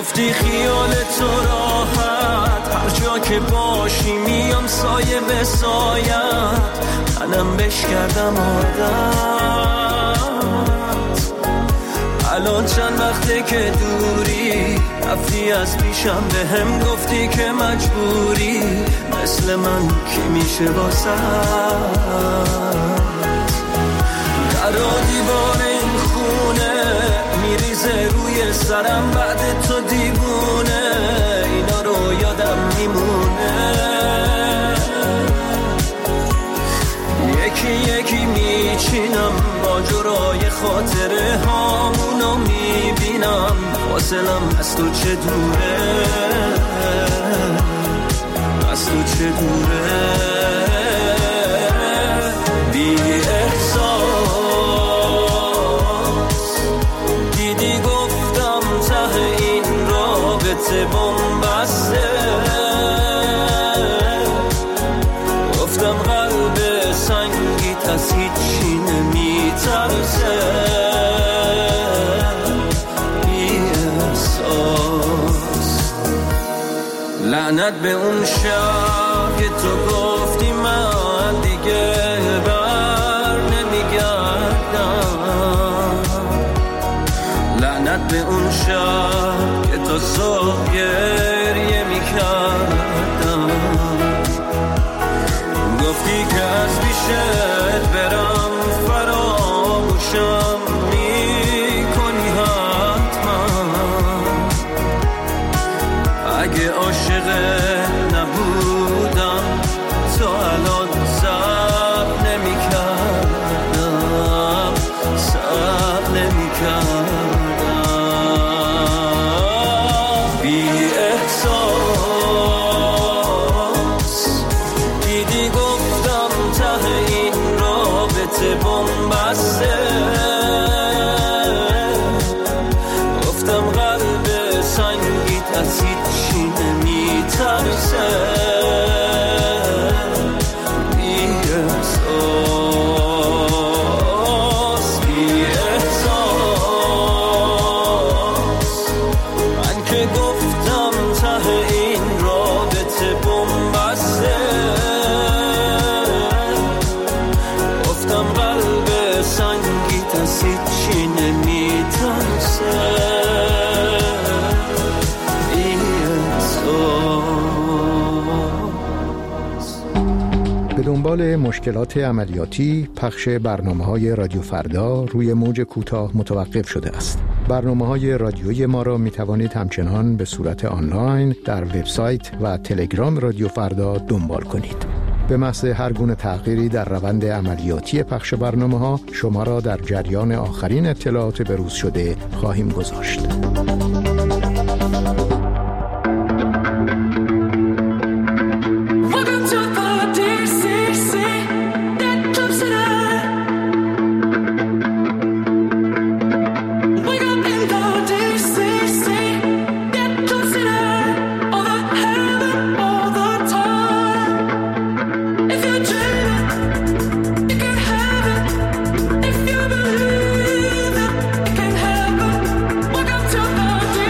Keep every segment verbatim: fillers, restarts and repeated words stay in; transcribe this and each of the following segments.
گفتی خیال تو راحت هر جا که باشی میام سایه به سایت، منم بش کردم عادت. الان چند وقته که دوری رفتی از پیشم، به هم گفتی که مجبوری، مثل من کی میشه واسه در و دیوار این خونه میریزه روی سرم، بعد تو دیوونه اینا رو یادم میمونه. یکی یکی میچینم با جرای خاطره هامونو میبینم، فاصلم از تو چه دوره، از تو چه دوره. بی احساس دیدی گفتم ته این رابطه بنبسته، گفتم قلب سنگیت از هیچی نمیترسه. بی احساس لعنت به اون شب که تو گفتی من دیگه بر نمیگردم، لعنت به اون شب که تو صبح گریه میکردم، گفتی که از پیشت برم فراموشم میکنی حتما، اگه عاشقت نبودم تو الان صبر نمیکردم، صبر نمیکردم. بی احساس دیدی گفتم ته این رابطه بنبسته، گفتم قلب سنگیت از هیچی نمیترسه. بی احساس بی احساس من که گفتم ته این رابطه بنبسته، گفتم قلب سنگیت از هیچی نمیترسه. به دنبال مشکلات عملیاتی پخش برنامه‌های رادیو فردا روی موج کوتاه متوقف شده است. برنامه‌های رادیویی ما را می‌توانید همچنان به صورت آنلاین در وبسایت و تلگرام رادیو فردا دنبال کنید. به محض هر گونه تغییری در روند عملیاتی پخش برنامه‌ها شما را در جریان آخرین اطلاعات بروز شده خواهیم گذاشت. If you believe it, it can happen. Welcome to the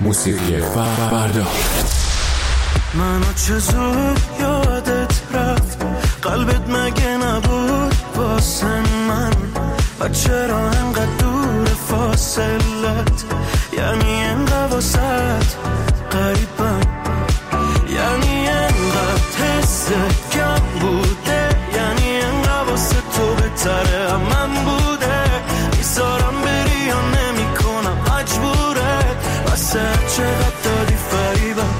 موسیقی فردا. منو چه زود یادت رفت، قلبت مگه نبود واسه من؟ و چرا انقدر دور فاصلت؟ یعنی انقدر واسط قریبم، یعنی انقدر حست کم بوده، یعنی انقدر واسه تو بهتره من بوده. میذارم بری یا نمی کنم مجبوره، واسه چقدر دادی فریبم.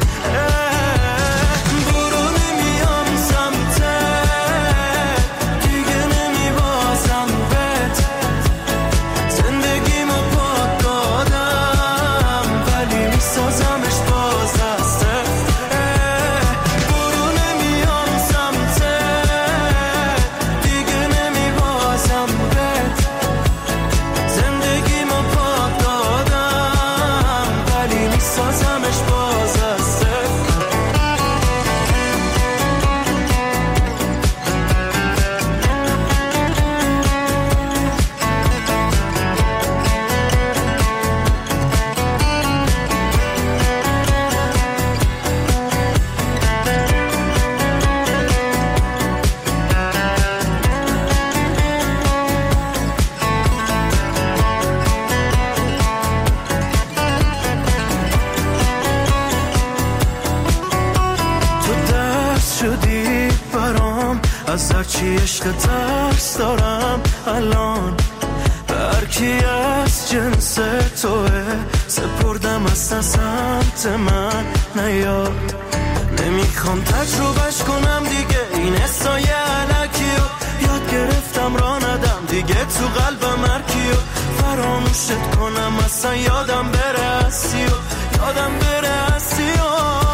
از هرچی عشق ترس دارم الان، به هرکی از جنس توه سپردم اصلا سمت من نیاد. نمیخوام تجربهش کنم دیگه این حسای علکیو، یاد گرفتم را ندم دیگه تو قلبم هرکیو. فراموشت کنم اصلا یادم بره هستیو، یادم بره هستیو.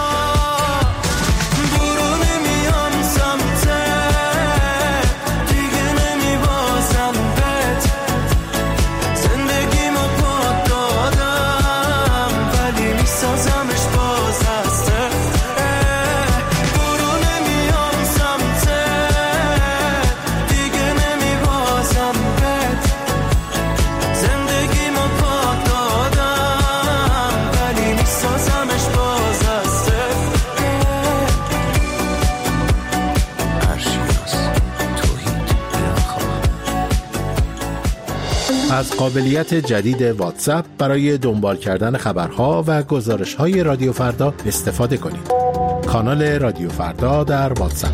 از قابلیت جدید واتساپ برای دنبال کردن خبرها و گزارش‌های رادیو فردا استفاده کنید. کانال رادیو فردا در واتساپ.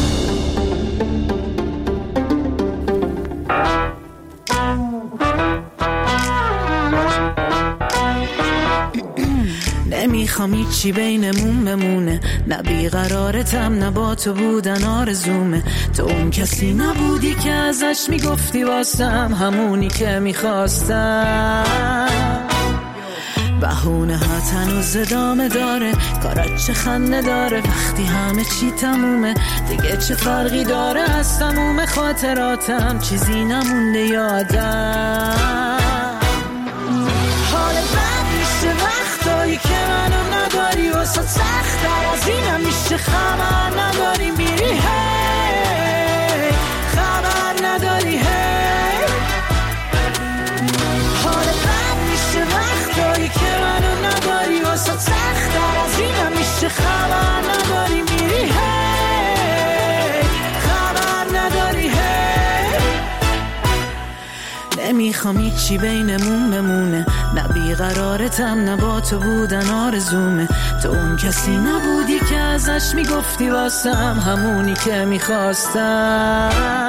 نمیخوام هیچی بینمون بمونه، نه بیقرارتم نه با تو بودن آرزومه. تو اون کسی نبودی که ازش میگفتی واسم همونی که میخواستم. بهونه ها هنوز ادامه داره، کارات چه خنده داره وقتی همه چی تمومه. دیگه چه فرقی داره از تموم خاطراتم، چیزی نمونده یادم. حال بد میشه وقتایی که منو نداری، واسه سخت‌تر از اینم میشه خبر نداری میری هی، خبر نداری هی. حال بد میشه وقتایی که منو نداری، واسه سخت‌تر از اینم میشه خبر نداری میری هی، خبر نداری هی. نمیخوام هیچی بینمون بمونه، نه بیقرارتم نه با تو بودن آرزومه. تو اون کسی نبودی که ازش میگفتی واسم همونی که میخواستم.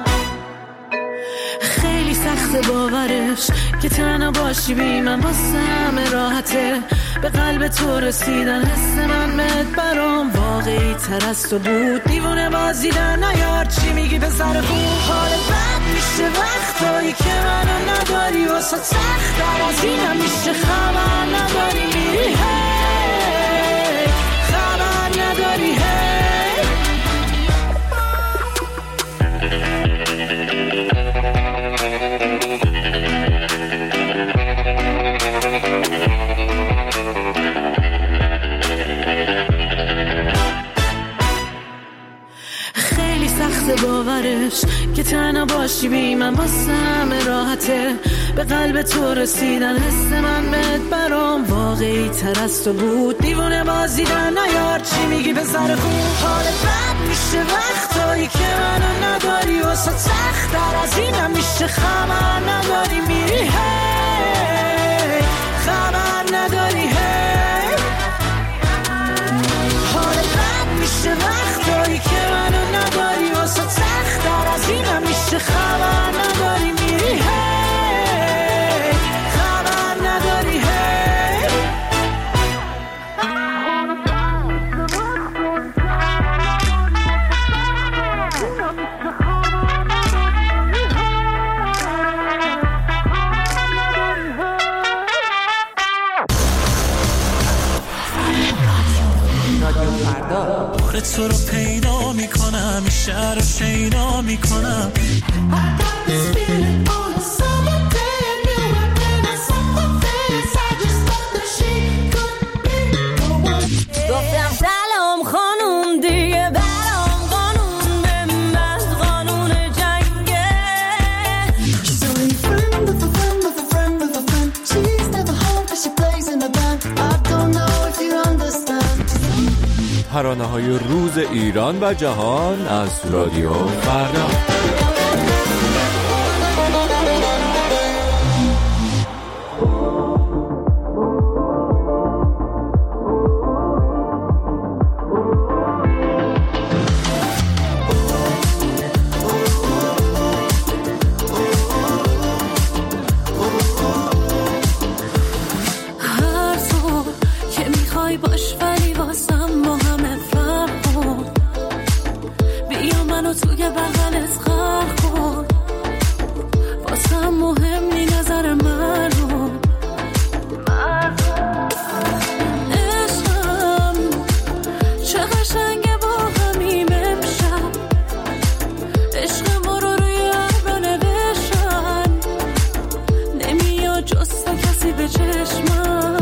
خیلی سخت باورش که تنها باشی بی من واسه همه راحته. به قلب تو رسیدن حس من مد برام واقعی تر از تو بود. دیوونه بازی در نیار چی میگی به سر خوب. حال بد میشه وقتایی که منو نداری، واسه سخت در از اینم میشه خبر نداری میری هی، خبر نداری هی. خیلی سخت باورش که تنها نباشی بی من واسه همه راحته، به قلب تو رسیدن حس من بهت برام واقعی تر از تو بود، دیوونه بازیدن نیار چی میگی به سر خون. حال بد میشه وقتایی که منو نداری، واسه سخت تر از اینم میشه خبر نداری میری هی خبر نداری هی. حال بد میشه وقتایی که منو نداری، واسه سخت تر از اینم میشه خبر نداری میری هی خبر نداری هی. آخه تو رو پیدا میکنم، این شهر رو شیدا میکنم. گفتم سلام خانوم دیگه برام قانون به من قانون جنگه. She's only a friend of a friend of a friend of a friend. She's never home cause she plays in a band. I don't know if you understand. ترانه های روز ایران و جهان از رادیو فردا. هر تو که میخوای باش ولی واسم با همه فرق کن، بیا منو توی بغلت خلق کن، واسم مهم نی نظر من رو. عشقم چه قشنگه با همیم امشب، عشق ما رو روی ابرا نوشتن، نمیاد جز تو کسی به چشمم.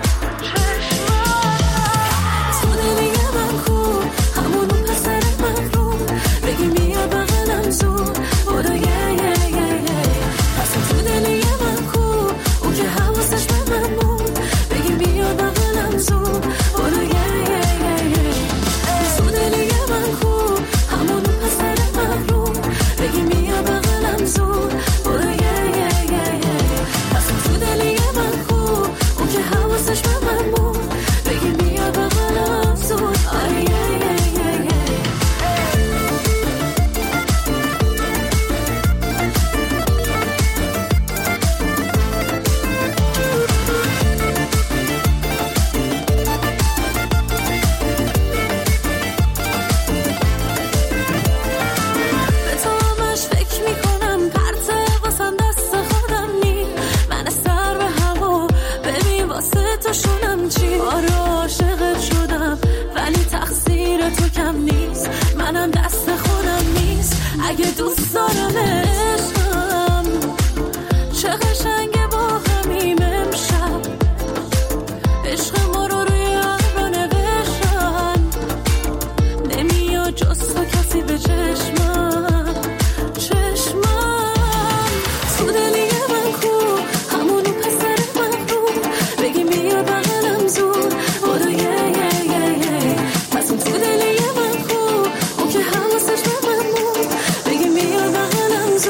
تو دلی من کو همونو پسر من رو، بگی میا بغلم زود برو یه یه یه یه. پس تو دلی من کو اون که حواسش به من بود، بگی میا بغلم زود برو یه یه یه یه. تو دلی من کو همونو پسر من رو، بگی میا بغلم زود برو یه یه یه یه. پس تو دلی من کو اون که حواسش به من بود، بگی میا بغلم زود آره یه یه یه یه. به تو همش فکر میکنم پرته واسم دست خودم نی، من سر به هوا ببین واسه تو شونم چی. آره عاشقت شدم ولی تقصیر تو کم نیست، منم دست خودم نیست اگه دوست دارم. عشقم چه قشنگه با همیم امشب، عشق ما رو روی ابرا نوشتن، نمیاد جز تو کسی به چشمم چشمم. تو دلی من کو همونو پسر من رو، بگی میا بغلم زود برو یه یه یه یه. پس اون تو دلی من کو اون که حواسش به من بود، بگی میا بغلم زود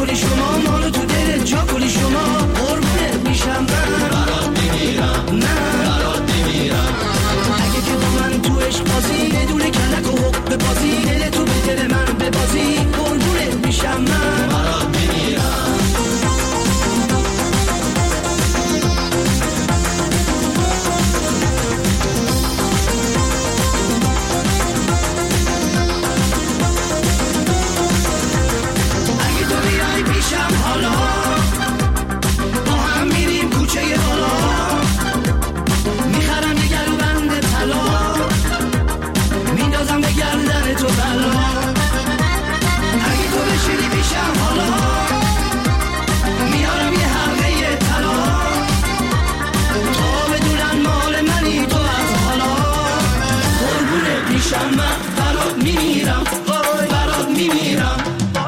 کنی شما مانو تو دلت جا کنی شما قربونت میشم من برات میمیرم نه برات میمیرم اگه که با من تو عشق بازی بدون کلک و حق بازی دل تو به دل من ببازی قربونت میشم من برات میمیرم حالا با هم میریم کوچه بالا میخرم یه گلو بند طلا میندازم به گردن تو بلا اگه تو بشینی پیشم حالا میارم یه حلقه طلا تا بدونن مال منی تو از حالا قربونت میشم من برات میمیرم وای برات میمیرم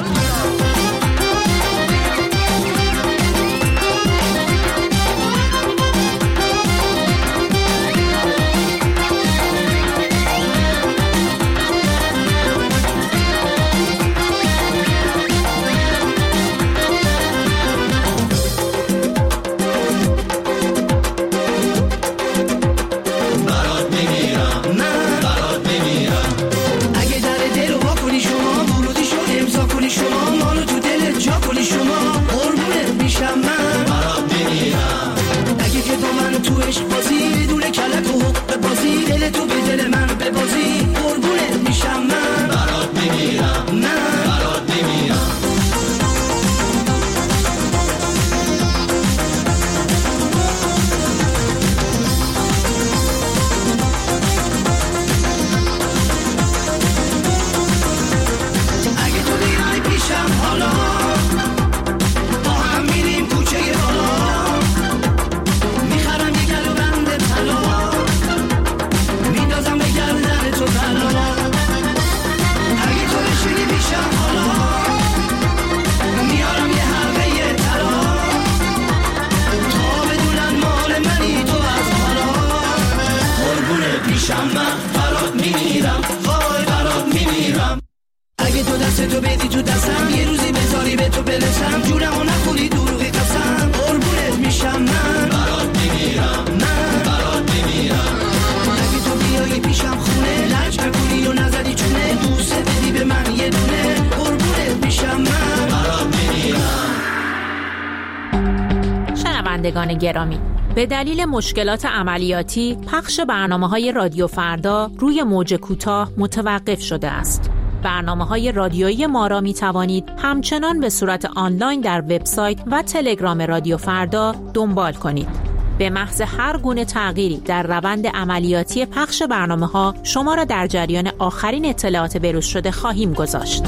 شنوندگان گرامی، به دلیل مشکلات عملیاتی پخش برنامه‌های رادیو فردا روی موج کوتاه متوقف شده است. برنامه‌های رادیویی ما را می‌توانید همچنان به صورت آنلاین در وبسایت و تلگرام رادیو فردا دنبال کنید. به محض هر گونه تغییری در روند عملیاتی پخش برنامه‌ها شما را در جریان آخرین اطلاعات بروز شده خواهیم گذاشت.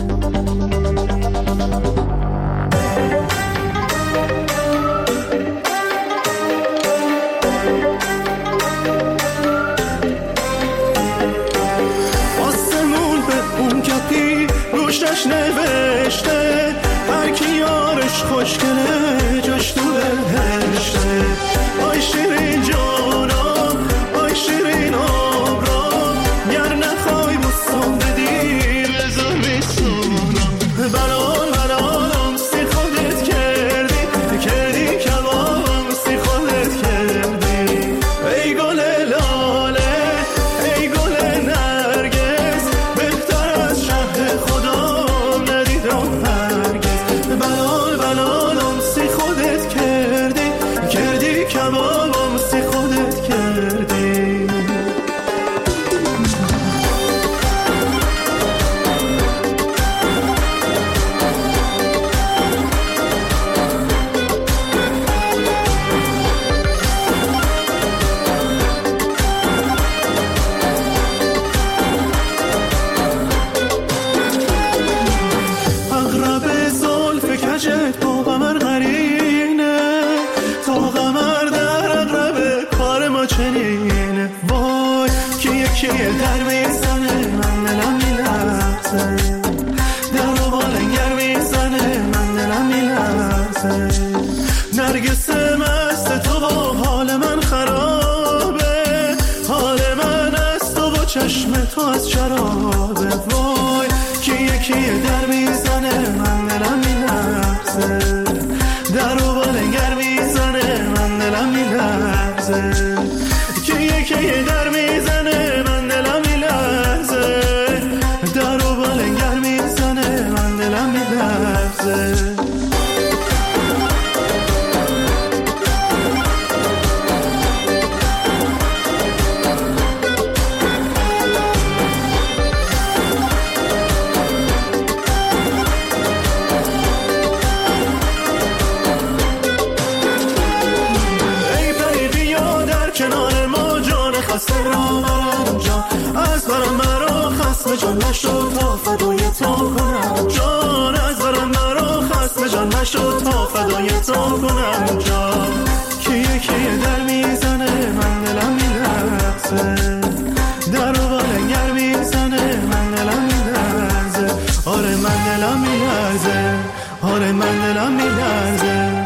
روشش نوشته هر کی یارش خوشگله جاش تو بهشته آی شیرین جانم آی شیرین آبرام گر نخوای بستان بدی بذار بسونم بلال بلالم سی خودت کردی کردی کبابم سی خودت کردی ای گل لاله ای گل نرگس بهتر از شهر خدا بلال بلالم سی خودت کردی کردی کبابم سی خودت کردی در میزنه من دلم میلرزه در رو بالنگر میزنه من دلم میلرزه نرگس مست تو با حال من خرابه حال من از تو با چشم تو از شرابه وای که یکی در میزنه من دلم میلرزه خسته جان نشد تا فدای تو کنم جان، از دلم نرو خسته جان نشد تا فدای تو کنم جان. کیه کیه در میزنه من دلم میلرزه، در و بالنگر میزنه من دلم میلرزه، آره من دلم میلرزه، آره من دلم میلرزه.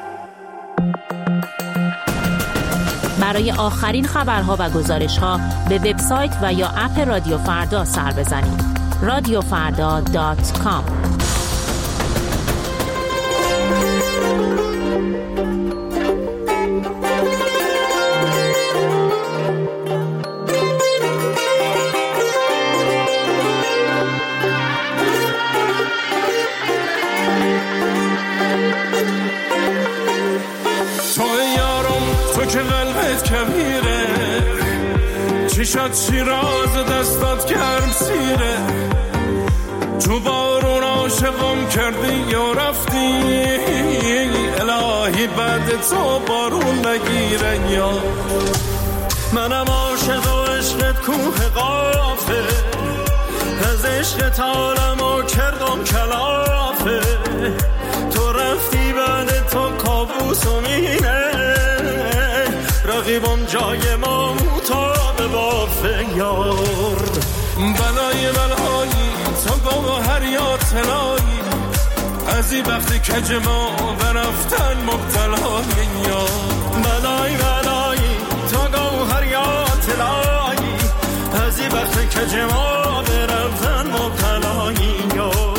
برای آخرین خبرها و گزارش‌ها به وبسایت و یا اپ رادیو فردا سر بزنید. رادیو فردا دات کام. چشات شیراز دستات گرم سیره، تو بارون عاشقم کردی یا رفتی، الهی بعد تو بارون نگیره یا. منم عاشق و عشقت کوه قافه، از عشقت عالمو کردم کلافه، تو رفتی بعد تو کابوس و مینه، رقیبم جای ما مطابه بافه یار. بلای بلایی تو گوهر یا طلایی، از این وقتی کج ما برفتن مبتلای یار. بلای بلایی تو گوهر یا طلایی، از این وقتی کج ما برفتن مبتلای یار.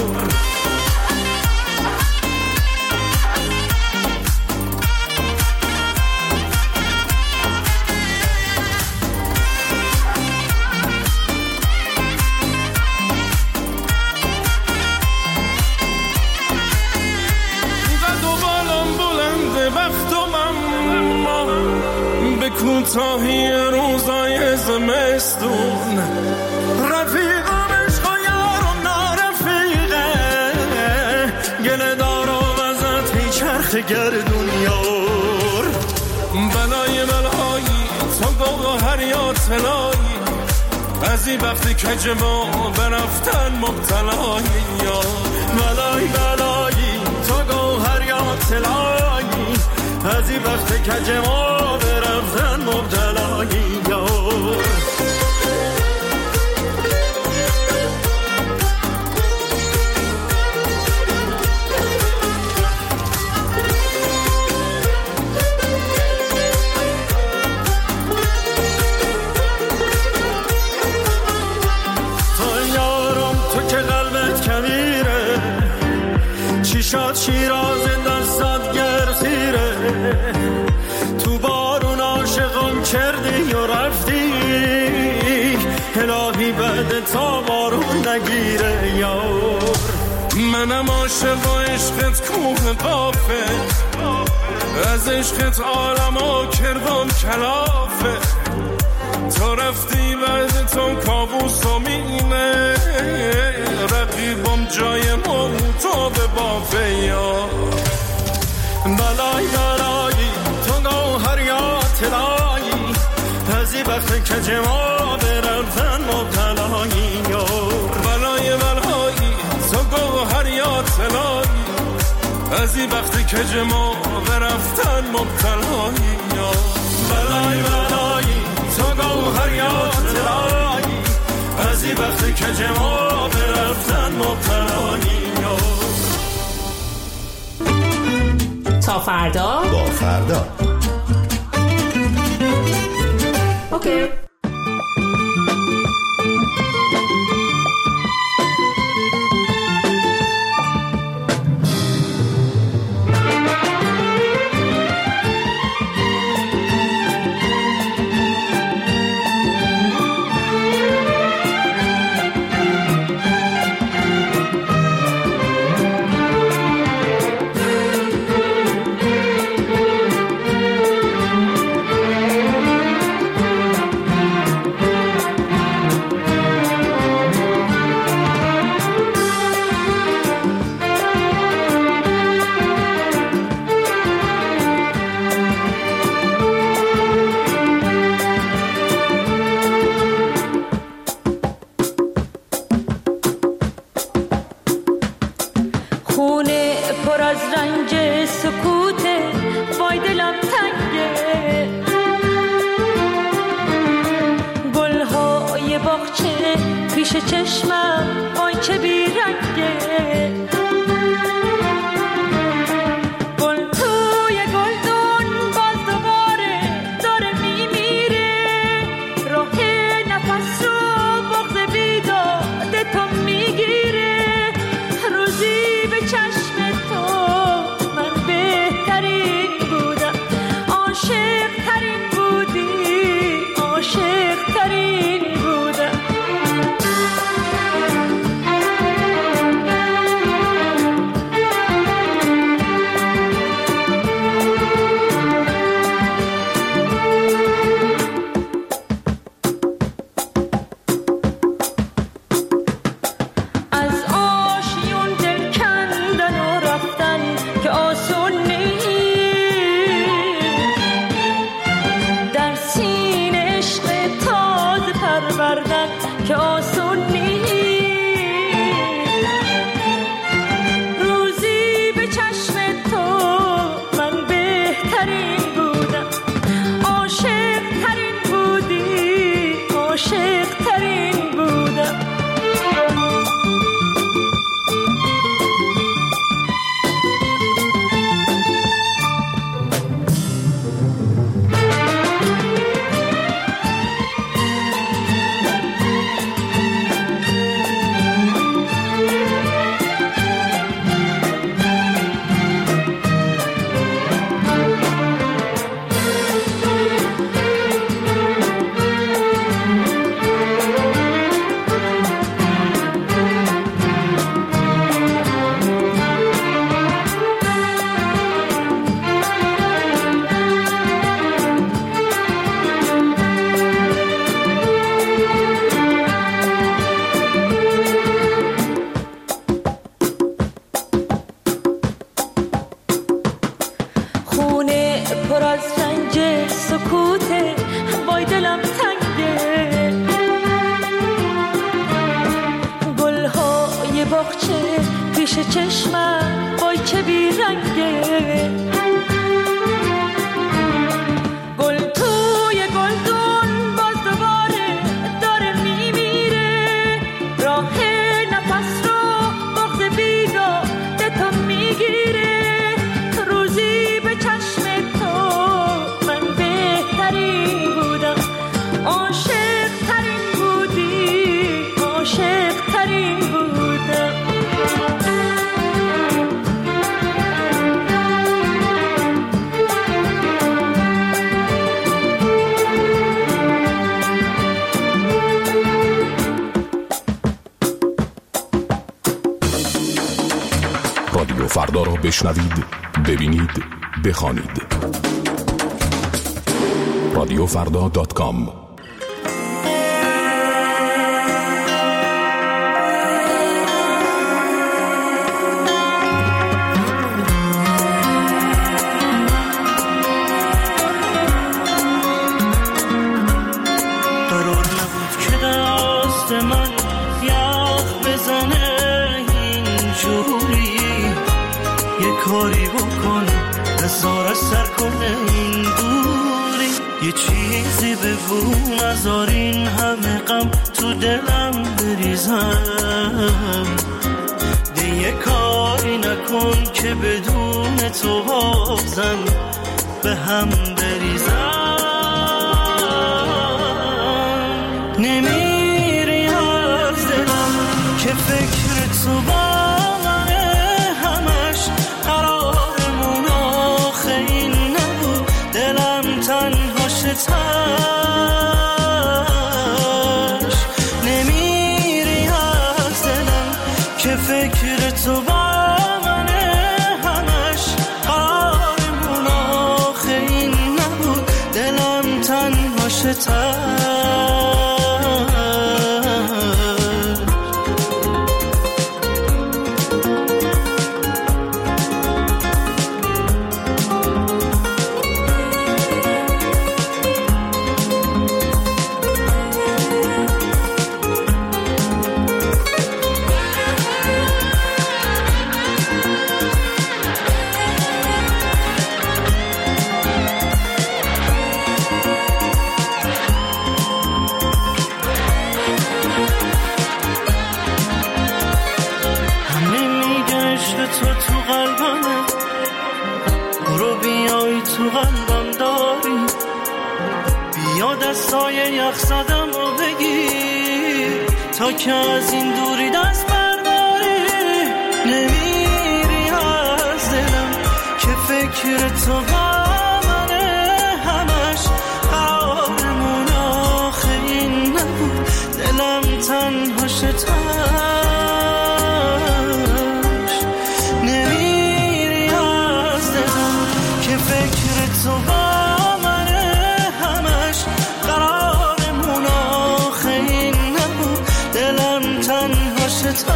کوتاهی روزای زمستون، رفیقم عشق و یارم نارفیقه، گله دارم ازت هی چرخ گردون یار. بلای بلایی تو گوهر یا طلایی، از این وقتی کج ما برفتن مبتلای یار. بلای بلایی تو گوهر یا طلایی، از این وقتی کج ما برفتن مبتلای یار. تو یارم تو که قلبت کبیره، چیشات شیراز دستات گرسیره، تو بارون عاشقم کردی و رفتی، الهی بعد تا بارون نگیره یار. منم عاشق و عشقت کوه قافه، از عشقت عالمو کردم کلافه، تو رفتی بعد تو کابوس و مینه، رقیبم جای ما تو به بافه یار. بلای بلایی تو گوهر یا طلایی، از این وقت کج ما برفتن مبتلای یار. بلای بلایی تو گوهر یا طلایی، از این وقت کج ما برفتن مبتلای یار. بلای بلایی تو گوهر یا طلایی، از این وقت کج ما برفتن مبتلای یار. تا فردا با فردا اوکی. پیش چشمم وای که بیرنگه، گل توی گلدون باز دوباره داره میمیره، راه نفس رو بغض بیداد تو میگیره، روزی به چشم تو من بهترین بودم، عاشق ترین بودی، عاشق ترین بودم. از آشیون دل کندن و رفتن که آسون نیست، در سینه عشق تازه پروردن که آسون نیست، روزی به چشم تو من بهترین بودم، عاشق ترین بودی، عاشق ترین بودم. خونه پر از رنج سکوته، وای دلم تنگه، گلهای باغچه پیش چشمم وای که بیرنگه، گل توی گلدون باز دوباره داره میمیره، راه نفس رو بغض بیداد تو میگیره، روزی به چشم تو من بهترین بودم، عاشق ترین بودی، عاشق ترین بودم. رادیو فردا را بشنوید، ببینید، بخوانید. رادیو فردا دات کام. قرار نبود که دست من یخ بزنه اینجوری، یه کاری بکن بذار سر کنه این دوری، یه چیزی بگو نذار این همه غم تو دلم بریزم، ده یه کاری نکن که بدون تو بازم به هم بریزم، نمیری از دلم که فکر تو با تاش نمیری از دلم که فکر تو با منه، همش قرارمون آخه این نبود، دلم تنهاش تاش. تو قلبم داری. بیا دستای یخ زدم و بگیر تا که از این دوری دست برداری. نمیری از دلم که فکر تو با منه همش. قرارمون آخه این نبود دلم تنها شتاش. نمیری از دلم که فکر تو با منه همش. قرارمون آخه این نبود دلم تنها شتاش.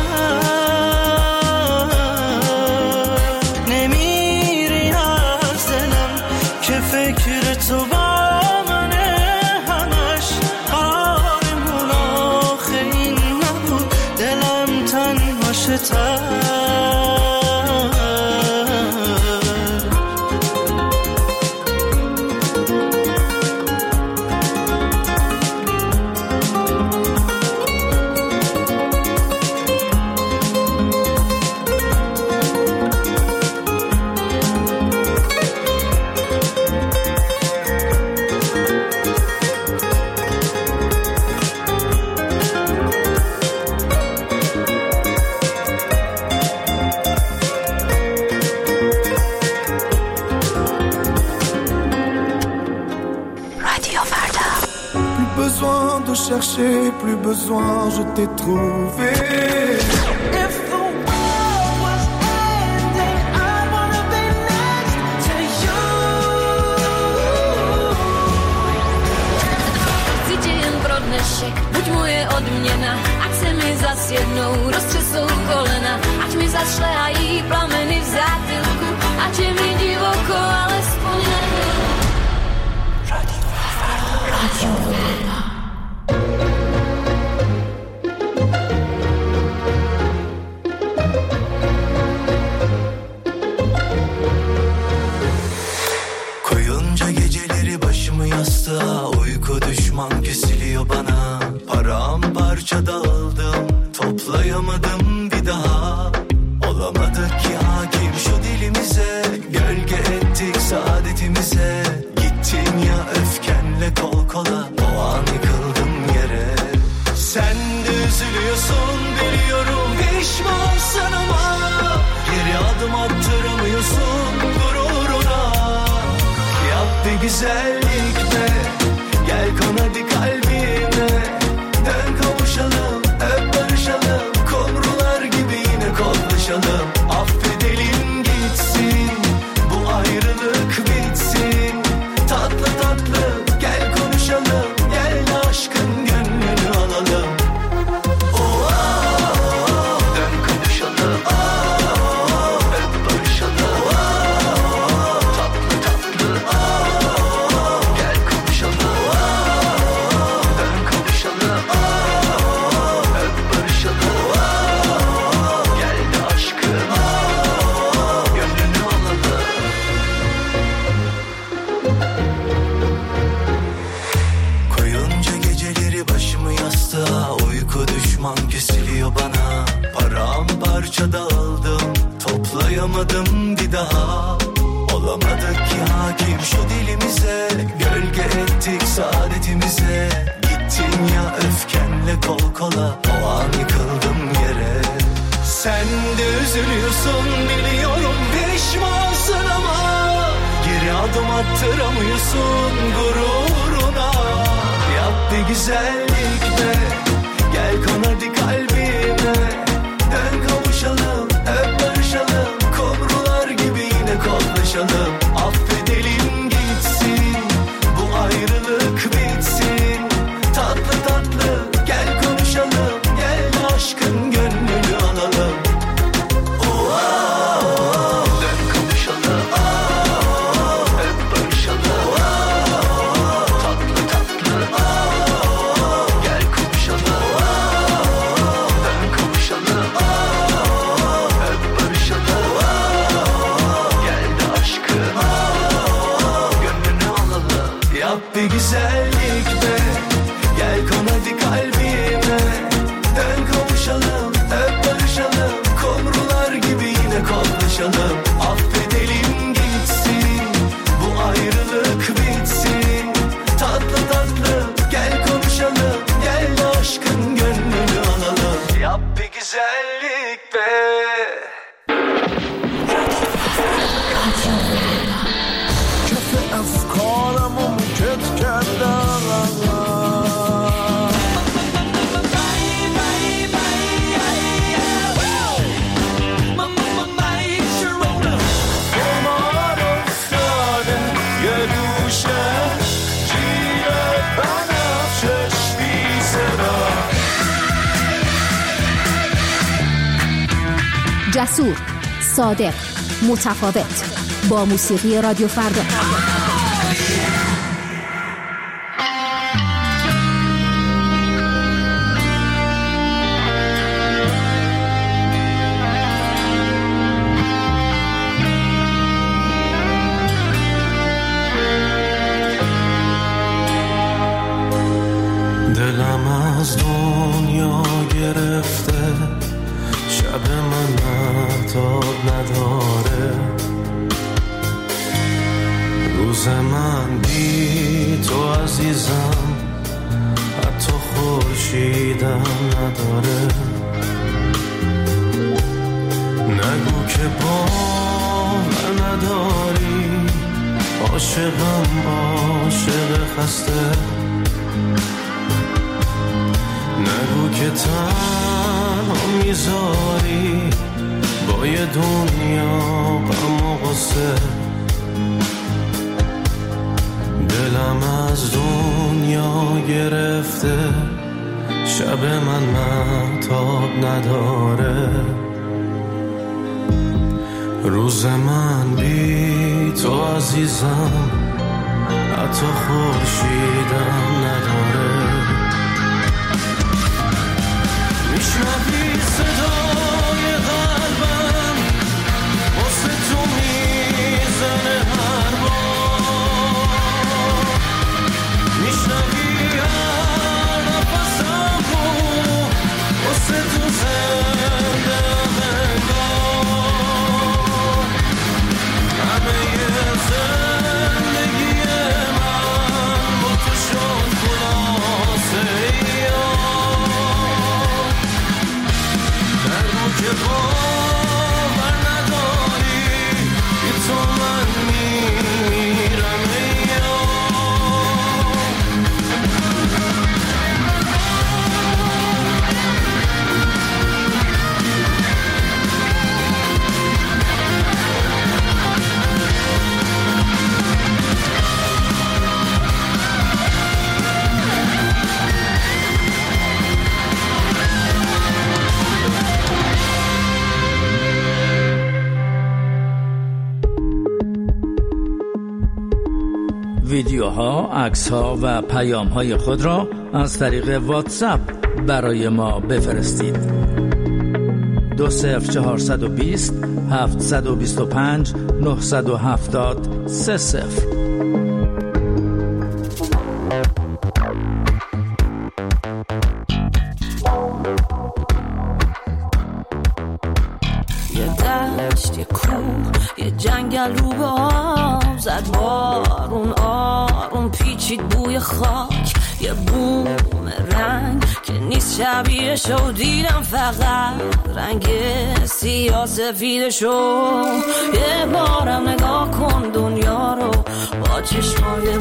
نمیری از دلم که فکر تو با منه همش. قرارمون آخه این نبود دلم تنها شتاش. Chercher, plus besoin, je t'ai trouvé. If the world was ending, I wanna be next to you. Cítě jen pro dnešek, buď moje odměna, ať se mi zas jednou roztřesou kolena, ať mi zašlehají plameny v zátylku, ať je mi divoko, alespoň jednou. Radio Radio uyku düşman kesiliyor bana. Paramparça dağıldım, toplayamadım bir daha. Olamadık ki hakim şu dilimize, gölge ettik saadetimize. Gittin ya öfkenle kol kola, o an yıkıldım yere. Sen de üzülüyorsun biliyorum, pişmansın ama geri adım attıramıyorsun gururuna. Yap bir güzellik be, gel kon hadi kalbime. Dön kavuşalım, öp barışalım, kumrular gibi yine koklaşalım. Affedelim gitsin, bu ayrılık bitsin. Tatlı tatlı gel konuşalım, gel aşkın gönlünü alalım. Oh, oh, oh. Dön kavuşalım, oh, oh. Öp barışalım, oh, oh. Tatlı tatlı, oh, oh. Gel konuşalım, oh, oh. Dön kavuşalım, oh, oh. Öp barışalım, oh, oh. Geldi aşkın, oh, oh. Gönlünü alalım. Koyunca geceleri başımı yastığa, uyku düşman kesiliyor bana. Paramparça dağıldım, toplayamadım bir daha. Olamadık ki hakim şu dilimize, gölge ettik saadetimize. Gittin ya öfkenle kol kola, o an yıkıldım yere. Sen de üzülüyorsun biliyorum, pişmansın ama geri adım attıramıyorsun gururuna. Yap bir güzellik be, gel kon hadi kalbime. Dön kavuşalım, öp barışalım, kumrular gibi yine koklaşalım. Affedelim gitsin, bu ayrılık bitsin. Tatlı tatlı gel konuşalım, gel aşkın gönlünü alalım. Oh, oh, oh. Dön kavuşalım, oh, oh. Öp barışalım, oh, oh. Tatlı tatlı, oh, oh. Gel konuşalım, oh, oh. Dön kavuşalım, oh, oh. Öp barışalım, oh, oh. Geldi aşkın, oh, oh. Gönlünü alalım. Yap bir güzellik be, gel kon hadi kalbime. Dön kavuşalım, öp barışalım, kumrular gibi yine koklaşalım. Affedelim gitsin, bu ayrılık جسور، صادق، متفاوت، با موسیقی رادیو فردا. دلم از دنیا گرفته، شب من مهتاب نداره، روز من بی تو عزیزم حتی خورشیدم نداره. نگو که باور نداری، عاشقم عاشق خسته. نگو که تنها میذاری با یه دنیا غم و غصه. دلم از دنیا گرفته، شب من مهتاب نداره، روز من بی تو عزیزم حتی خورشیدم نداره. میشنوی صدای قلبم واسه تو میزنه هر بار، میشنوی هر نفسم رو واسه تو زنده انگار. همه زندگی من با تو شد خلاصه که باور نداری، بی تو من میمیرم ویدیوها، عکس‌ها و پیام‌های خود را از طریق واتساپ برای ما بفرستید. دو صفر چهارصد و بیست هفتصد و بیست و پنج نهصد و هفتاد سه صفر. یه دشت، یه کوه، یه جنگل رو به آب زد بارون، آروم پیچید بوی خاک، یه بوم رنگ که نیست شبیهشو دیدم، فقط رنگ سیاه سفیدشو. یه بارم نگاه کن دنیا رو با چشمای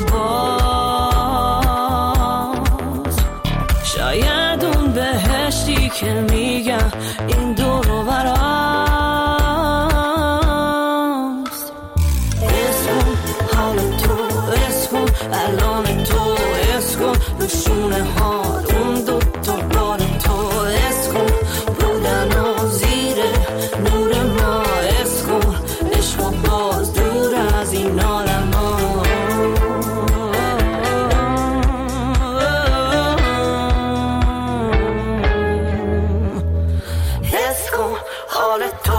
باز، شاید اون بهشتی که میگم این دور و براست. اسکن حال تو، اسکن الان تو، اسکن نشونه ها اون دو تا بار تو، اسکن بودن و زیر نور ما، اسکن عشق و باز دور از این عالم ها. اسکن حال تو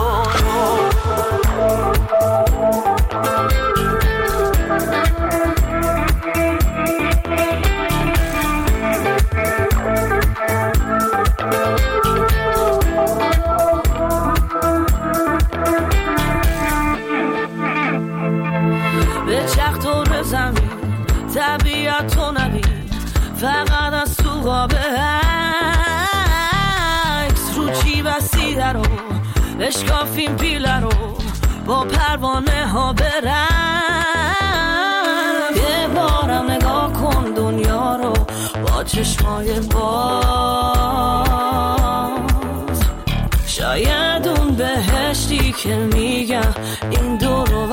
طبیعت تو نبید، فقط از تو قابه عکس رو چی بسیده رو اشکافیم پیله رو با پروانه ها برم. یه بارم نگاه کن دنیا رو با چشمای باز، شاید اون بهشتی که میگم این دور و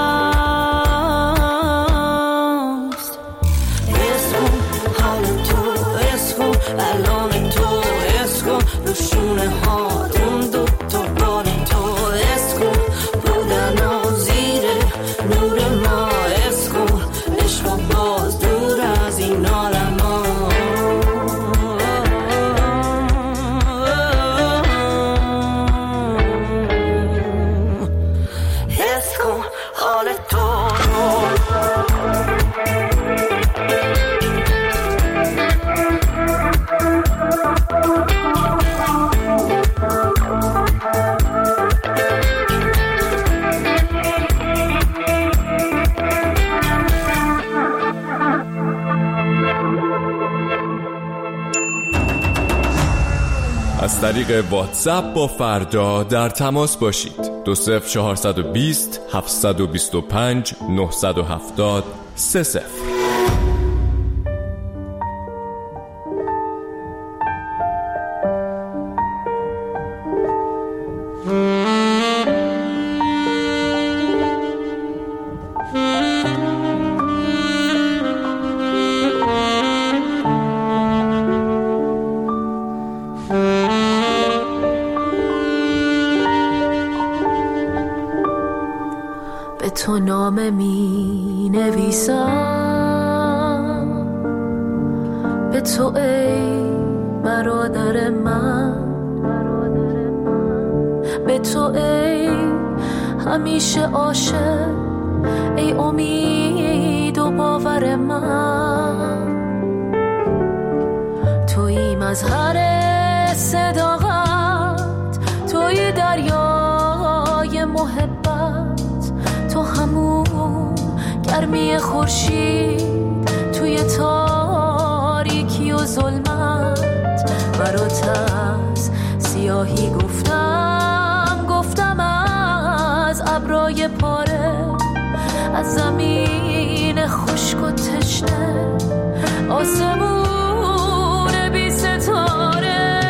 براست. اسکن حال تو، اسکن الان تو، اسکن نشونه ها اون دو تا بار تو، تو از طریق واتساپ با فردا در تماس باشید. دو صفر چهارصد و بیست هفتصد و بیست و پنج نهصد و هفتاد سه صفر. به تو نامه می نویسم، به تو ای برادر من، به تو ای همیشه عاشق، ای امید و باور من، توی مظهر صداقت، توی دریای محبت، تو همون گرمی خورشید توی تاریکی و ظلمت، برات از سیاهی گفتم گفتم از ابرای پاره، از زمین خشک و تشنه، آسمون بی ستاره،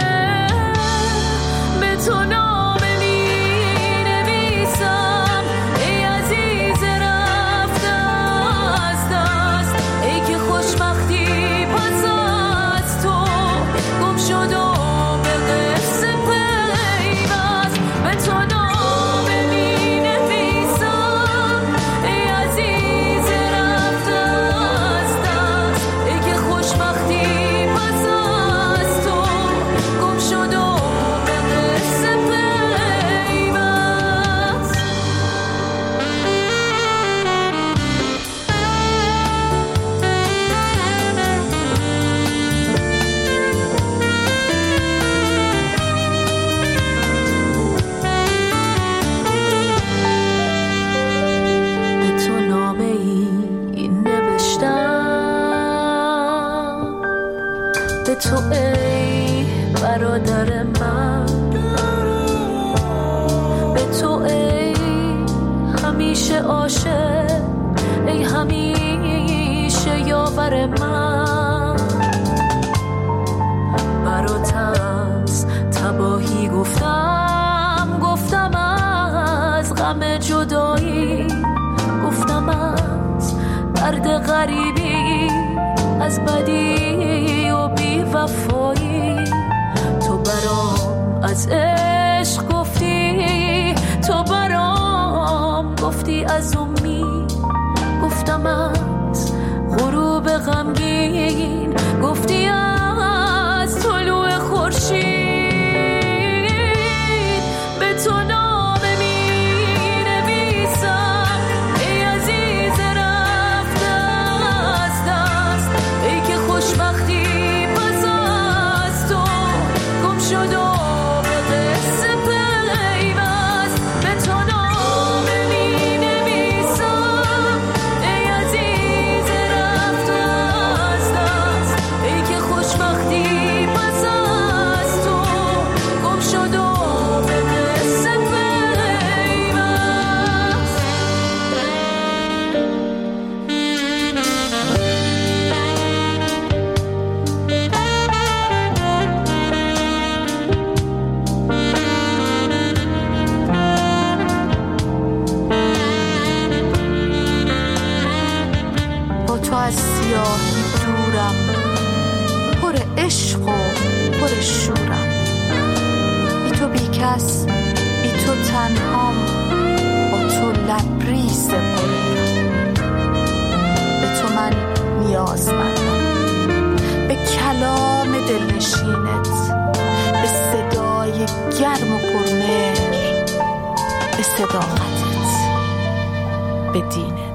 به تو نامه می نویسم، ای عزیز رفته از دست، ای که خوشبختی پس از تو گم شد و به قصه پیوست، به تو نامه می نویسم، ای عزیز رفته از دست، ای که خوشبختی پس از تو گم شد و به قصه پیوست. به تو نامه ای نوشتم، به تو ای برادر من، به تو ای همیشه عاشق، ای همیشه یاور من، برات از تباهی گفتم گفتم از غم جدایی، گفتم از درد غریبی، از بدی و بی وفایی، تو برام از عشق گفتی، تو برام گفتی از امید، گفتم از غروب غمگین، گفتی از طلوع خورشید، به تو نامه می نویسم، ای عزیز رفته از دست، ای که خوشبختی پس از تو گم شد و به قصه پیوست، به تو نامه می نویسم، ای عزیز رفته از دست، ای که خوشبختی پس از تو گم شد و به قصه پیوست. با تو از سیاهی دورم، پر عشق و پر شورم، بی تو بی کس، بی تو تنهام، با تو لبریز بمیرم، به تو من نیازمندم، به کلام دلنشینت، به صدای گرم و پرمهر، به صداقتت، به دینه.